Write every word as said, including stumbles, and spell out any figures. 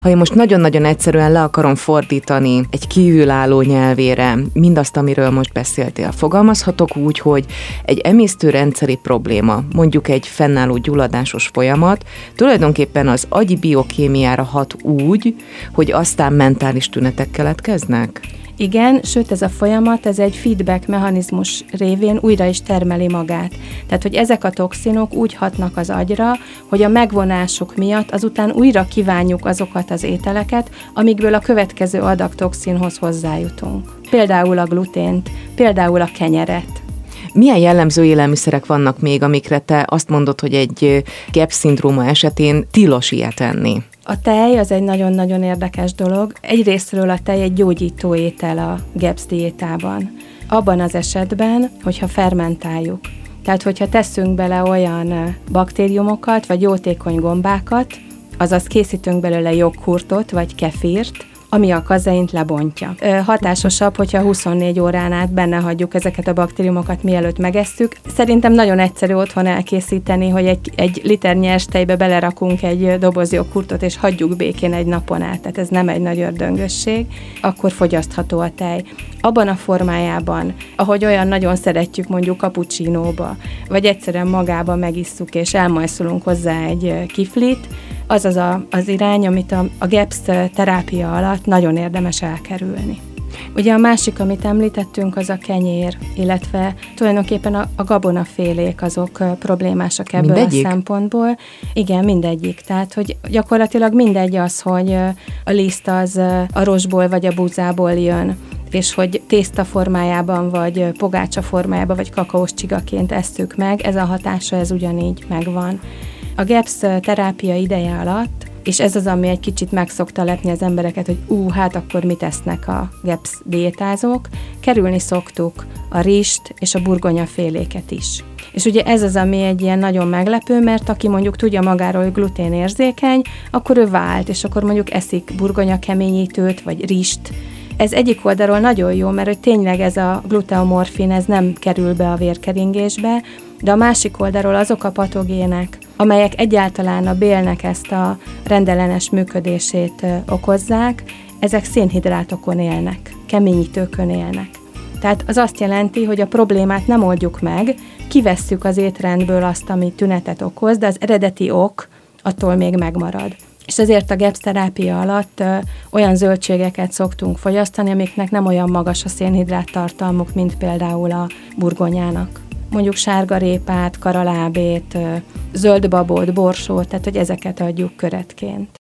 Ha én most nagyon-nagyon egyszerűen le akarom fordítani egy kívülálló nyelvére mindazt, amiről most beszéltél, fogalmazhatok úgy, hogy egy emésztőrendszeri probléma, mondjuk egy fennálló gyulladásos folyamat, tulajdonképpen az agyi biokémiára hat úgy, hogy aztán mentális tünetek keletkeznek? Igen, sőt ez a folyamat, ez egy feedback mechanizmus révén újra is termeli magát. Tehát, hogy ezek a toxinok úgy hatnak az agyra, hogy a megvonásuk miatt azután újra kívánjuk azokat az ételeket, amikből a következő adag toxinhoz hozzájutunk. Például a glutént, például a kenyeret. Milyen jellemző élelmiszerek vannak még, amikre te azt mondod, hogy egy G E P S-szindróma esetén tilos ilyet enni? A tej az egy nagyon-nagyon érdekes dolog. Egyrésztről a tej egy gyógyító étel a G E P S diétában. Abban az esetben, hogyha fermentáljuk. Tehát, hogyha teszünk bele olyan baktériumokat, vagy jótékony gombákat, azaz készítünk belőle joghurtot, vagy kefírt, ami a kazeint lebontja. Hatásosabb, hogyha huszonnégy órán át benne hagyjuk ezeket a baktériumokat, mielőtt megesszük. Szerintem nagyon egyszerű otthon elkészíteni, hogy egy, egy liter nyers tejbe belerakunk egy doboz joghurtot, és hagyjuk békén egy napon át, tehát ez nem egy nagy ördöngösség, akkor fogyasztható a tej. Abban a formájában, ahogy olyan nagyon szeretjük mondjuk cappuccinóba, vagy egyszerűen magába megisszuk, és elmajszolunk hozzá egy kiflit, az az a, az irány, amit a, a G E P S terápia alatt nagyon érdemes elkerülni. Ugye a másik, amit említettünk, az a kenyér, illetve tulajdonképpen a, a gabonafélék azok problémásak ebből mindegyik? A szempontból. Igen, mindegyik. Tehát, hogy gyakorlatilag mindegy az, hogy a liszt az a rostból vagy a búzából jön, és hogy tészta formájában, vagy pogácsa formájában, vagy kakaós csigaként esszük meg, ez a hatása, ez ugyanígy megvan. A G E P S terápia ideje alatt, és ez az, ami egy kicsit meg szokta lepni az embereket, hogy ú, hát akkor mit esznek a G E P S diétázók, kerülni szoktuk a rizst és a burgonyaféléket is. És ugye ez az, ami egy ilyen nagyon meglepő, mert aki mondjuk tudja magáról, hogy gluténérzékeny, akkor ő vált, és akkor mondjuk eszik burgonyakeményítőt, vagy rizst. Ez egyik oldalról nagyon jó, mert hogy tényleg ez a gluteomorfin, ez nem kerül be a vérkeringésbe, de a másik oldalról azok a patogének, amelyek egyáltalán a bélnek ezt a rendellenes működését okozzák, ezek szénhidrátokon élnek, keményítőkön élnek. Tehát az azt jelenti, hogy a problémát nem oldjuk meg, kivesszük az étrendből azt, ami tünetet okoz, de az eredeti ok attól még megmarad. És ezért a G E P S terápia alatt ö, olyan zöldségeket szoktunk fogyasztani, amiknek nem olyan magas a szénhidrát tartalmuk, mint például a burgonyának. Mondjuk sárgarépát, karalábét, ö, zöldbabot, borsót, tehát hogy ezeket adjuk köretként.